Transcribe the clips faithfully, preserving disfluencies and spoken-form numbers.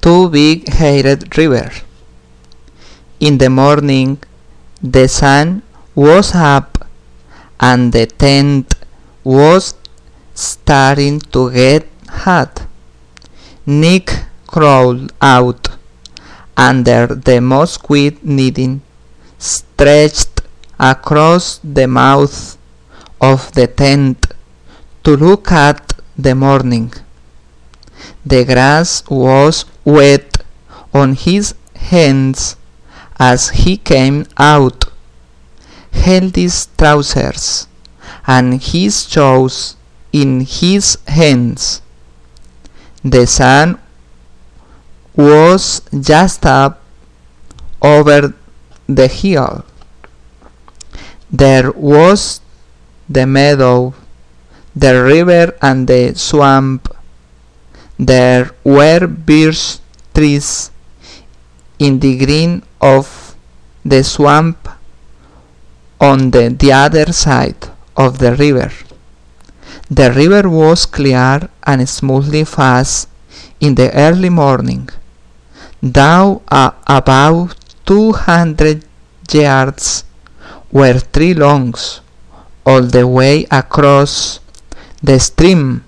two big-headed rivers. In the morning the sun was up and the tent was starting to get hot. Nick crawled out under the mosquito netting stretched across the mouth of the tent to look at the morning. The grass was wet on his hands as he came out, held his trousers and his shoes in his hands. The sun was just up over the hill. There was the meadow, the river and the swamp. There were birch trees in the green of the swamp on the, the other side of the river. The river was clear and smoothly fast in the early morning. Down uh, about two hundred yards were three longs all the way across the stream.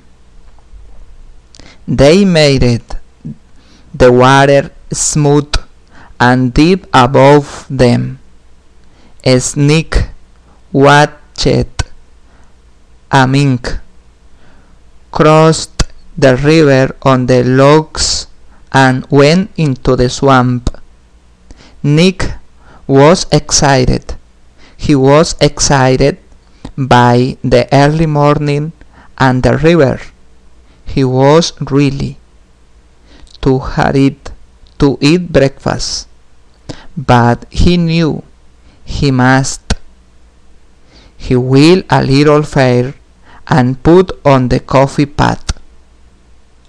They made it, the water smooth and deep above them. Nick watched a mink crossed the river on the logs and went into the swamp. Nick was excited. He was excited by the early morning and the river. He was really to hurry to eat breakfast, but he knew he must. He wheeled a little fire and put on the coffee pot.